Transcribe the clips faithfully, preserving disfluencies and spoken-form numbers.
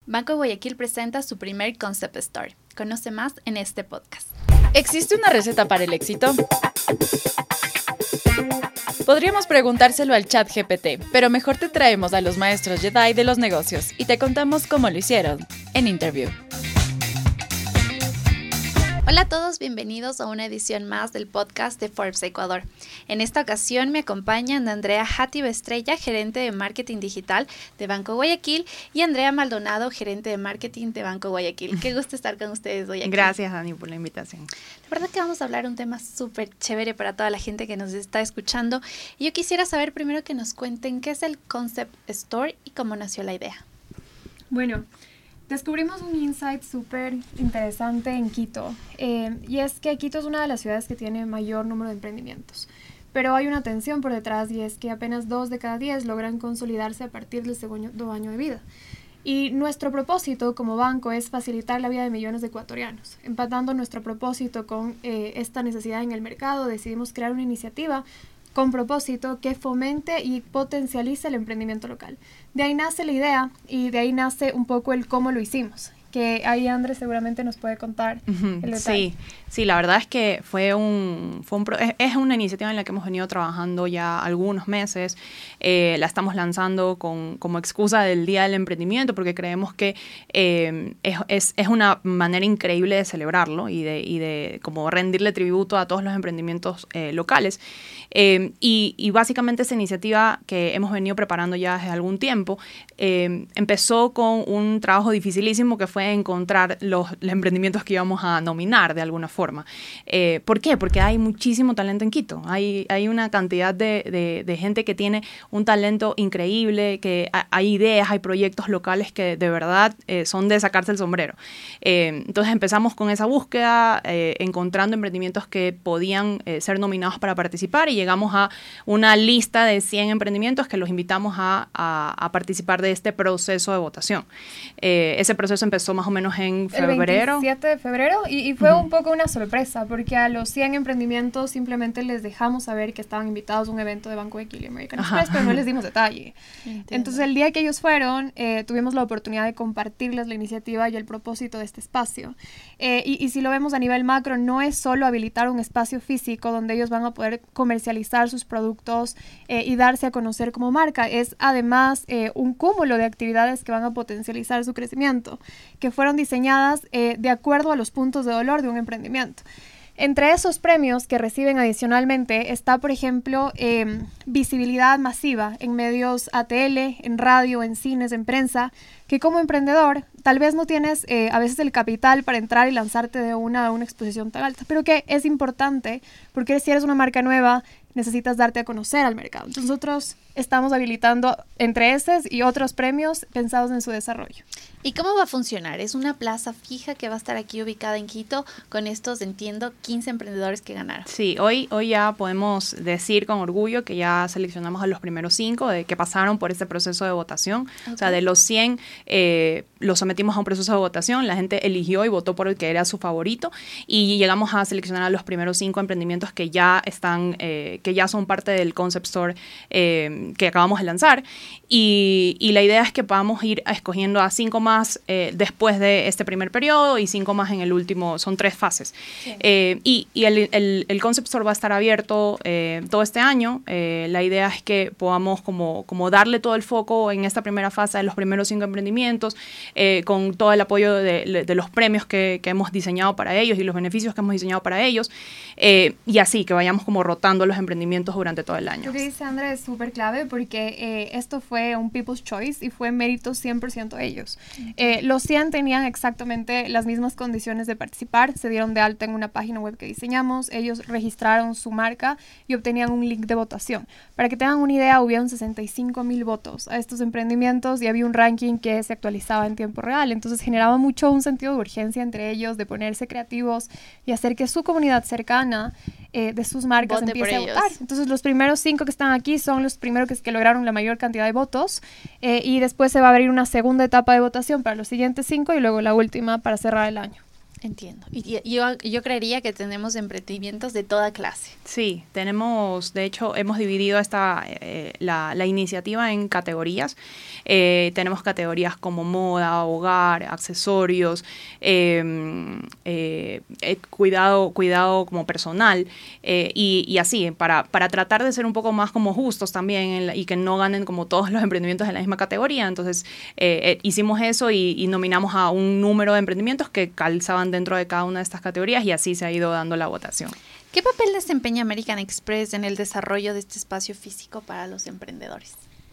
Banco Guayaquil presenta su primer Concept Store. Conoce más en este podcast. ¿Existe una receta para el éxito? Podríamos preguntárselo al chat G P T, pero mejor te traemos a los maestros Jedi de los negocios y te contamos cómo lo hicieron en Interview. Hola a todos, bienvenidos a una edición más del podcast de Forbes Ecuador. En esta ocasión me acompañan Andrea Játiva Estrella, gerente de marketing digital de Banco Guayaquil, y Andrea Maldonado, gerente de marketing de Banco Guayaquil. Qué gusto estar con ustedes hoy aquí. Gracias, Dani, por la invitación. La verdad que vamos a hablar un tema súper chévere para toda la gente que nos está escuchando. Y yo quisiera saber primero que nos cuenten qué es el Concept Store y cómo nació la idea. Bueno, descubrimos un insight súper interesante en Quito, eh, y es que Quito es una de las ciudades que tiene mayor número de emprendimientos, pero hay una tensión por detrás, y es que apenas dos de cada diez logran consolidarse a partir del segundo año de vida. Y nuestro propósito como banco es facilitar la vida de millones de ecuatorianos. Empatando nuestro propósito con eh, esta necesidad en el mercado, decidimos crear una iniciativa con propósito que fomente y potencialice el emprendimiento local. De ahí nace la idea y de ahí nace un poco el cómo lo hicimos, que ahí Andrés seguramente nos puede contar Uh-huh. el detalle. Sí, sí, la verdad es que fue un, fue un pro, es, es una iniciativa en la que hemos venido trabajando ya algunos meses. Eh, la estamos lanzando con, como excusa del Día del Emprendimiento, porque creemos que eh, es, es, es una manera increíble de celebrarlo y de, y de como rendirle tributo a todos los emprendimientos eh, locales. Eh, y, y básicamente esta iniciativa que hemos venido preparando ya hace algún tiempo eh, empezó con un trabajo dificilísimo que fue encontrar los, los emprendimientos que íbamos a nominar de alguna forma. Eh, ¿Por qué? Porque hay muchísimo talento en Quito. Hay, hay una cantidad de, de, de gente que tiene un talento increíble, que ha, hay ideas, hay proyectos locales que de verdad eh, son de sacarse el sombrero. Eh, entonces empezamos con esa búsqueda, eh, encontrando emprendimientos que podían eh, ser nominados para participar, y llegamos a una lista de cien emprendimientos que los invitamos a, a, a participar de este proceso de votación. Eh, ese proceso empezó más o menos en febrero. El veintisiete de febrero, y, y fue Uh-huh. un poco una sorpresa, porque a los cien emprendimientos simplemente les dejamos saber que estaban invitados a un evento de Banco Guayaquil y American Ajá. Express, pero no les dimos detalle. Entiendo. Entonces el día que ellos fueron, eh, tuvimos la oportunidad de compartirles la iniciativa y el propósito de este espacio. Eh, y, y si lo vemos a nivel macro, no es solo habilitar un espacio físico donde ellos van a poder comercializar sus productos eh, y darse a conocer como marca, es además eh, un cúmulo de actividades que van a potencializar su crecimiento, que fueron diseñadas eh, de acuerdo a los puntos de dolor de un emprendimiento. Entre esos premios que reciben adicionalmente está, por ejemplo, eh, visibilidad masiva en medios A T L, en radio, en cines, en prensa, que como emprendedor tal vez no tienes eh, a veces el capital para entrar y lanzarte de una a una exposición tan alta, pero que es importante porque si eres una marca nueva necesitas darte a conocer al mercado. Entonces nosotros estamos habilitando entre esos y otros premios pensados en su desarrollo. ¿Y cómo va a funcionar? ¿Es una plaza fija que va a estar aquí ubicada en Quito con estos, entiendo, quince emprendedores que ganaron? Sí, hoy, hoy ya podemos decir con orgullo que ya seleccionamos a los primeros cinco de que pasaron por este proceso de votación. Okay. O sea, de los cien eh, los sometimos a un proceso de votación, la gente eligió y votó por el que era su favorito, y llegamos a seleccionar a los primeros cinco emprendimientos que ya están, eh, que ya son parte del Concept Store eh, que acabamos de lanzar, y, y la idea es que podamos ir escogiendo a cinco más eh, después de este primer periodo y cinco más en el último, son tres fases. Sí. Eh, y y el, el, el Concept Store va a estar abierto eh, todo este año. Eh, la idea es que podamos como, como darle todo el foco en esta primera fase de los primeros cinco emprendimientos, eh, con todo el apoyo de, de los premios que, que hemos diseñado para ellos y los beneficios que hemos diseñado para ellos, eh, y así que vayamos como rotando los emprendimientos durante todo el año. Lo que dice Andrés es súper clave, porque eh, esto fue un People's Choice y fue mérito cien por ciento de ellos. Eh, los cien tenían exactamente las mismas condiciones de participar, se dieron de alta en una página web que diseñamos, ellos registraron su marca y obtenían un link de votación. Para que tengan una idea, hubieron sesenta y cinco mil votos a estos emprendimientos y había un ranking que se actualizaba en tiempo real, entonces generaba mucho un sentido de urgencia entre ellos, de ponerse creativos y hacer que su comunidad cercana eh, de sus marcas Vote empiece a ellos. votar. Entonces los primeros cinco que están aquí son los primeros que, que lograron la mayor cantidad de votos, eh, y después se va a abrir una segunda etapa de votación para los siguientes cinco y luego la última para cerrar el año. Entiendo. Y y yo, yo creería que tenemos emprendimientos de toda clase. Sí, tenemos, de hecho, hemos dividido esta, eh, la, la iniciativa en categorías. Eh, tenemos categorías como moda, hogar, accesorios, eh, eh, eh, cuidado, cuidado como personal, eh, y, y así, para, para tratar de ser un poco más como justos también en la, y que no ganen como todos los emprendimientos en la misma categoría. Entonces, eh, eh, hicimos eso y, y nominamos a un número de emprendimientos que calzaban dentro de cada una de estas categorías y así se ha ido dando la votación. ¿Qué papel desempeña American Express en el desarrollo de este espacio físico para los emprendedores?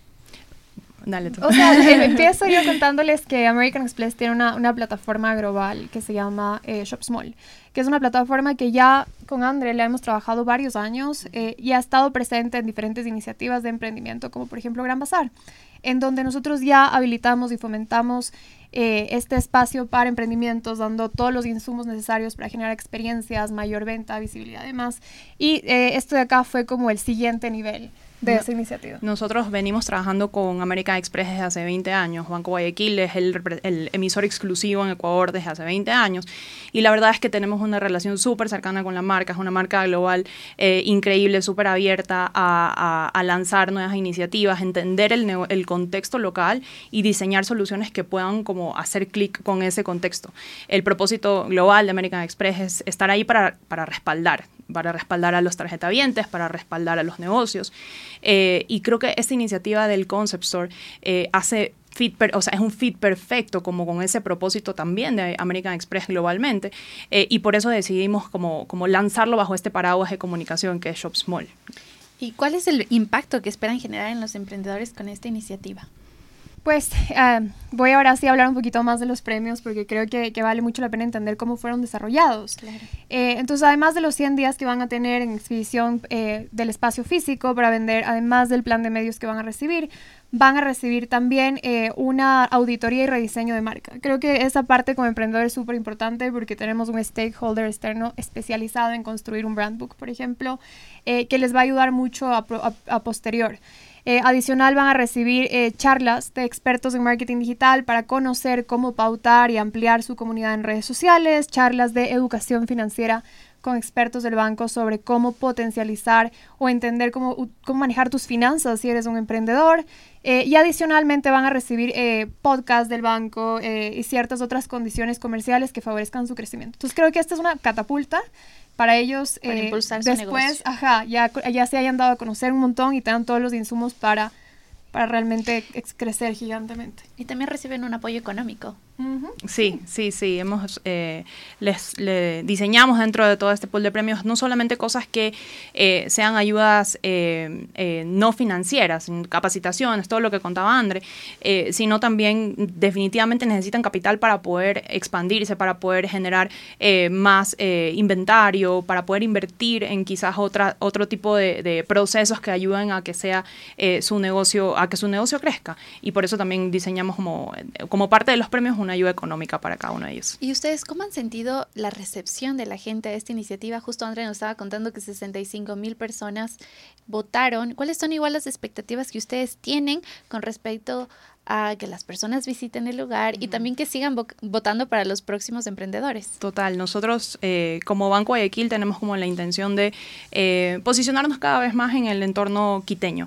Dale tú. O sea, eh, empiezo yo contándoles que American Express tiene una, una plataforma global que se llama eh, ShopSmall, que es una plataforma que ya con André le hemos trabajado varios años eh, y ha estado presente en diferentes iniciativas de emprendimiento, como por ejemplo Gran Bazar, en donde nosotros ya habilitamos y fomentamos eh, este espacio para emprendimientos, dando todos los insumos necesarios para generar experiencias, mayor venta, visibilidad y demás. Y eh, esto de acá fue como el siguiente nivel de esa iniciativa. Nosotros venimos trabajando con American Express desde hace veinte años. Banco Guayaquil es el, el emisor exclusivo en Ecuador desde hace veinte años. Y la verdad es que tenemos una relación súper cercana con la marca. Es una marca global eh, increíble, súper abierta a, a, a lanzar nuevas iniciativas, entender el, el contexto local y diseñar soluciones que puedan como hacer clic con ese contexto. El propósito global de American Express es estar ahí para, para respaldar. para respaldar a los tarjetavientes, para respaldar a los negocios. Eh, y creo que esta iniciativa del Concept Store eh, hace fit, per, o sea, es un fit perfecto como con ese propósito también de American Express globalmente, eh, y por eso decidimos como, como lanzarlo bajo este paraguas de comunicación que es ShopSmall. ¿Y cuál es el impacto que esperan generar en los emprendedores con esta iniciativa? Pues uh, voy ahora sí a hablar un poquito más de los premios porque creo que, que vale mucho la pena entender cómo fueron desarrollados. Claro. Eh, entonces, además de los cien días que van a tener en exhibición eh, del espacio físico para vender, además del plan de medios que van a recibir, van a recibir también eh, una auditoría y rediseño de marca. Creo que esa parte como emprendedor es súper importante porque tenemos un stakeholder externo especializado en construir un brand book, por ejemplo, eh, que les va a ayudar mucho a, a, a posterior. Eh, adicional van a recibir eh, charlas de expertos en marketing digital para conocer cómo pautar y ampliar su comunidad en redes sociales, charlas de educación financiera con expertos del banco sobre cómo potencializar o entender cómo, cómo manejar tus finanzas si eres un emprendedor. Eh, y adicionalmente van a recibir eh, podcasts del banco eh, y ciertas otras condiciones comerciales que favorezcan su crecimiento. Entonces creo que esta es una catapulta para ellos, para eh, impulsar su después, negocio. ajá, ya, ya se hayan dado a conocer un montón y tengan todos los insumos para, para realmente ex- crecer gigantemente. Y también reciben un apoyo económico. Uh-huh. Sí, sí, sí. Hemos, eh, les, le diseñamos dentro de todo este pool de premios no solamente cosas que eh, sean ayudas eh, eh, no financieras, capacitaciones, todo lo que contaba André, eh, sino también definitivamente necesitan capital para poder expandirse, para poder generar eh, más eh, inventario, para poder invertir en quizás otra, otro tipo de, de procesos que ayuden a que sea eh, su negocio, a que su negocio crezca. Y por eso también diseñamos como, como parte de los premios una ayuda económica para cada uno de ellos. ¿Y ustedes cómo han sentido la recepción de la gente a esta iniciativa? Justo André nos estaba contando que sesenta y cinco mil personas votaron. ¿Cuáles son igual las expectativas que ustedes tienen con respecto a que las personas visiten el lugar y también que sigan vo- votando para los próximos emprendedores? Total, nosotros eh, como Banco Guayaquil tenemos como la intención de eh, posicionarnos cada vez más en el entorno quiteño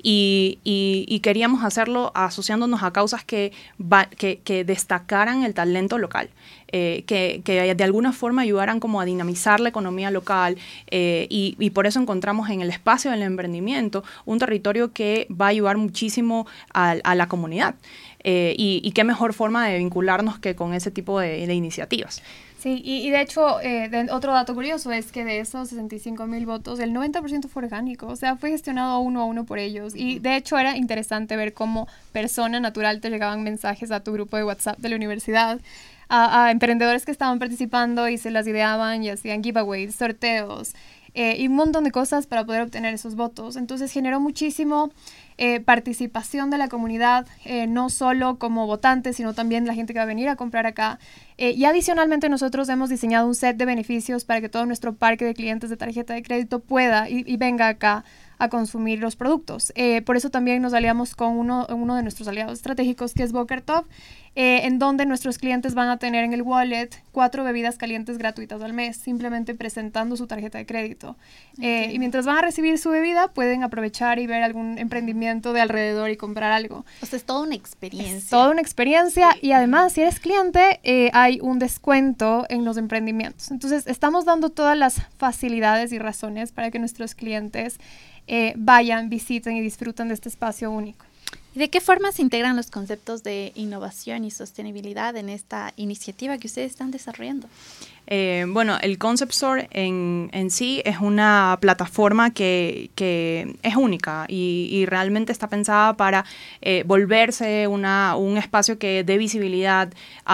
y, y, y queríamos hacerlo asociándonos a causas que, va, que, que destacaran el talento local. Eh, que, que de alguna forma ayudaran como a dinamizar la economía local eh, y, y por eso encontramos en el espacio del emprendimiento un territorio que va a ayudar muchísimo a, a la comunidad eh, y, y qué mejor forma de vincularnos que con ese tipo de, de iniciativas. Sí, y, y de hecho, eh, de, otro dato curioso es que de esos sesenta y cinco mil votos, el noventa por ciento fue orgánico, o sea, fue gestionado uno a uno por ellos. Y de hecho era interesante ver cómo persona natural te llegaban mensajes a tu grupo de WhatsApp de la universidad, a, a emprendedores que estaban participando y se las ideaban y hacían giveaways, sorteos eh, y un montón de cosas para poder obtener esos votos. Entonces generó muchísimo eh, participación de la comunidad, eh, no solo como votantes, sino también la gente que va a venir a comprar acá. Eh, y adicionalmente nosotros hemos diseñado un set de beneficios para que todo nuestro parque de clientes de tarjeta de crédito pueda y, y venga acá a consumir los productos. Eh, por eso también nos aliamos con uno, uno de nuestros aliados estratégicos, que es Boker Top, eh, en donde nuestros clientes van a tener en el wallet cuatro bebidas calientes gratuitas al mes, simplemente presentando su tarjeta de crédito. Eh, y mientras van a recibir su bebida, pueden aprovechar y ver algún emprendimiento de alrededor y comprar algo. O sea, es toda una experiencia. Es toda una experiencia y además, si eres cliente, eh, hay un descuento en los emprendimientos. Entonces, estamos dando todas las facilidades y razones para que nuestros clientes eh, vayan, visiten y disfruten de este espacio único. ¿Y de qué forma se integran los conceptos de innovación y sostenibilidad en esta iniciativa que ustedes están desarrollando? Eh, bueno, el Concept Store en, en sí es una plataforma que, que es única y, y realmente está pensada para eh, volverse una, un espacio que dé visibilidad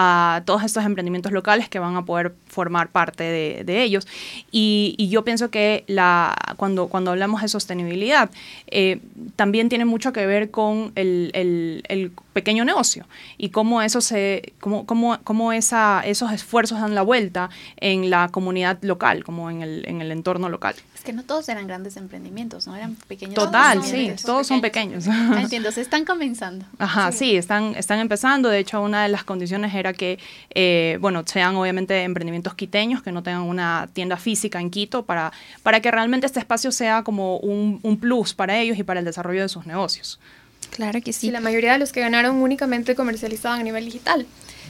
a todos estos emprendimientos locales que van a poder formar parte de, de ellos. Y, y yo pienso que la, cuando, cuando hablamos de sostenibilidad, eh, también tiene mucho que ver con el, el, el pequeño negocio y cómo, eso se, cómo, cómo, cómo esa, esos esfuerzos dan la vuelta en la comunidad local, como en el, en el entorno local. Es que no todos eran grandes emprendimientos, ¿no? Eran pequeños. Total, sí, emprendimientos. todos son pequeños. Ah, entiendo, se están comenzando. Ajá, sí, sí están, están empezando. De hecho, una de las condiciones era que, eh, bueno, sean obviamente emprendimientos quiteños, que no tengan una tienda física en Quito, para, para que realmente este espacio sea como un, un plus para ellos y para el desarrollo de sus negocios. Claro que sí. Sí, la mayoría de los que ganaron únicamente comercializaban a nivel digital.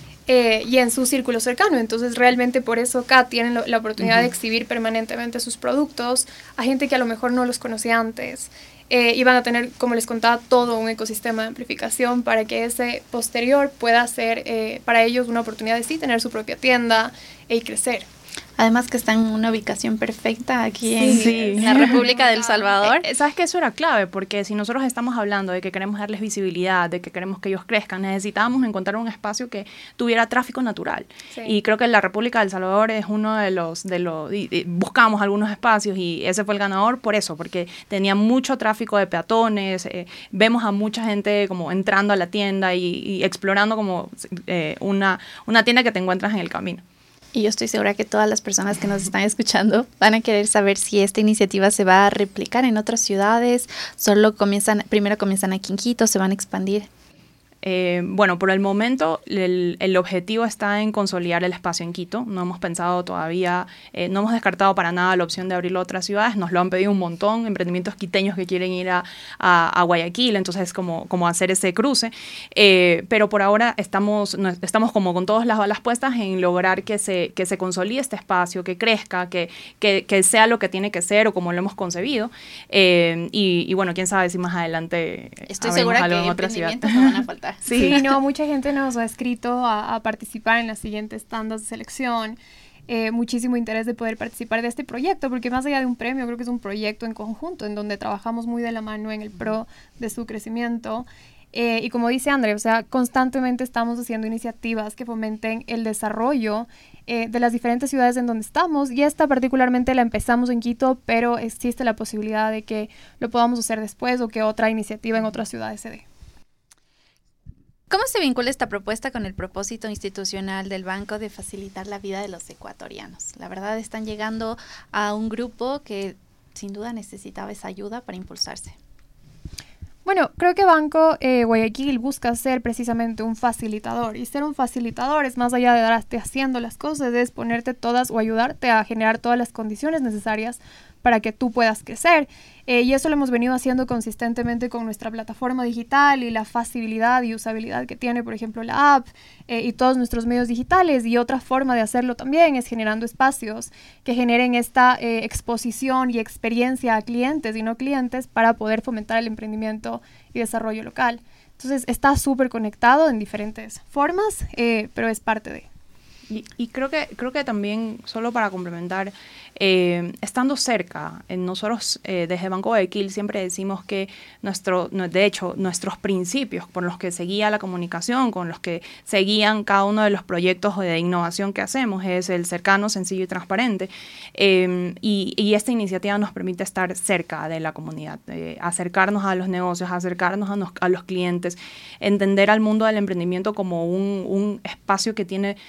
Eh, y en su círculo cercano. Entonces, realmente por eso acá tienen lo, la oportunidad uh-huh. de exhibir permanentemente sus productos a gente que a lo mejor no los conocía antes. Eh, y van a tener, como les contaba, todo un ecosistema de amplificación para que ese posterior pueda ser eh, para ellos una oportunidad de sí tener su propia tienda y crecer. Además que están en una ubicación perfecta aquí sí, en, sí. en la República del Salvador. Eh, Sabes que eso era clave, porque si nosotros estamos hablando de que queremos darles visibilidad, de que queremos que ellos crezcan, necesitábamos encontrar un espacio que tuviera tráfico natural. Sí. Y creo que la República del Salvador es uno de los, de los y, y buscamos algunos espacios y ese fue el ganador por eso, porque tenía mucho tráfico de peatones, eh, vemos a mucha gente como entrando a la tienda y, y explorando como eh, una, una tienda que te encuentras en el camino. Y yo estoy segura que todas las personas que nos están escuchando van a querer saber si esta iniciativa se va a replicar en otras ciudades, solo comienzan, primero comienzan aquí en Quito, se van a expandir. Eh, bueno, por el momento el, el objetivo está en consolidar el espacio en Quito. No hemos pensado todavía, eh, no hemos descartado para nada la opción de abrirlo a otras ciudades. Nos lo han pedido un montón, emprendimientos quiteños que quieren ir a, a, a Guayaquil, entonces como, como hacer ese cruce. Eh, pero por ahora estamos, no, estamos como con todas las balas puestas en lograr que se, que se consolide este espacio, que crezca, que, que, que sea lo que tiene que ser o como lo hemos concebido. Eh, y, y bueno, quién sabe si más adelante estoy segura que emprendimientos no van a faltar. Sí. sí, no, mucha gente nos ha escrito a, a participar en las siguientes tandas de selección. Eh, muchísimo interés de poder participar de este proyecto, porque más allá de un premio, creo que es un proyecto en conjunto, en donde trabajamos muy de la mano en el pro de su crecimiento. Eh, y como dice André, o sea, constantemente estamos haciendo iniciativas que fomenten el desarrollo eh, de las diferentes ciudades en donde estamos, y esta particularmente la empezamos en Quito, pero existe la posibilidad de que lo podamos hacer después o que otra iniciativa en otras ciudades se dé. ¿Cómo se vincula esta propuesta con el propósito institucional del banco de facilitar la vida de los ecuatorianos? La verdad, están llegando a un grupo que sin duda necesitaba esa ayuda para impulsarse. Bueno, creo que Banco eh, Guayaquil busca ser precisamente un facilitador, y ser un facilitador es más allá de darte haciendo las cosas, es ponerte todas o ayudarte a generar todas las condiciones necesarias para que tú puedas crecer. Eh, y eso lo hemos venido haciendo consistentemente con nuestra plataforma digital y la facilidad y usabilidad que tiene, por ejemplo, la app eh, y todos nuestros medios digitales. Y otra forma de hacerlo también es generando espacios que generen esta eh, exposición y experiencia a clientes y no clientes para poder fomentar el emprendimiento y desarrollo local. Entonces está súper conectado en diferentes formas, eh, pero es parte de... Y, y creo que creo que también, solo para complementar, eh, estando cerca, eh, nosotros eh, desde Banco Guayaquil siempre decimos que, nuestro, no, de hecho, nuestros principios por los que se guía la comunicación, con los que se guían cada uno de los proyectos de innovación que hacemos, es el cercano, sencillo y transparente. Eh, y, y esta iniciativa nos permite estar cerca de la comunidad, eh, acercarnos a los negocios, acercarnos a, nos, a los clientes, entender al mundo del emprendimiento como un, un espacio que tiene todo para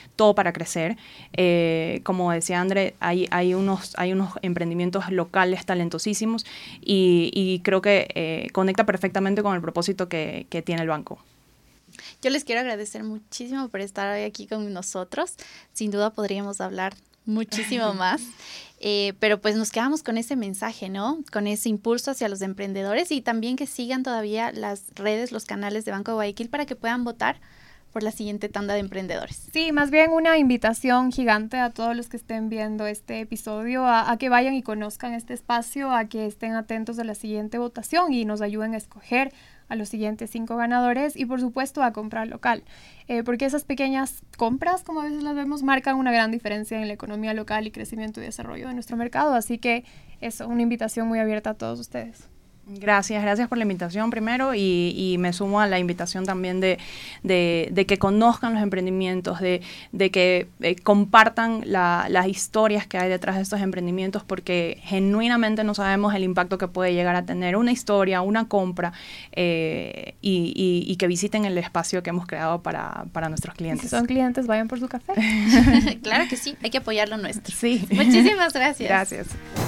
para crecer. Eh, como decía André, hay, hay, unos, hay unos emprendimientos locales talentosísimos y, y creo que eh, conecta perfectamente con el propósito que, que tiene el banco. Yo les quiero agradecer muchísimo por estar hoy aquí con nosotros. Sin duda podríamos hablar muchísimo más, eh, pero pues nos quedamos con ese mensaje, ¿no? Con ese impulso hacia los emprendedores y también que sigan todavía las redes, los canales de Banco de Guayaquil para que puedan votar por la siguiente tanda de emprendedores. Sí, más bien una invitación gigante a todos los que estén viendo este episodio a, a que vayan y conozcan este espacio, a que estén atentos a la siguiente votación y nos ayuden a escoger a los siguientes cinco ganadores y por supuesto a comprar local, eh, porque esas pequeñas compras, como a veces las vemos, marcan una gran diferencia en la economía local y crecimiento y desarrollo de nuestro mercado, así que eso, una invitación muy abierta a todos ustedes. Gracias, gracias por la invitación primero y, y me sumo a la invitación también de, de, de que conozcan los emprendimientos, de, de que eh, compartan la, las historias que hay detrás de estos emprendimientos porque genuinamente no sabemos el impacto que puede llegar a tener una historia, una compra eh, y, y, y que visiten el espacio que hemos creado para, para nuestros clientes. Si son clientes, vayan por su café. Claro que sí, hay que apoyar lo nuestro. Sí. Muchísimas gracias. Gracias.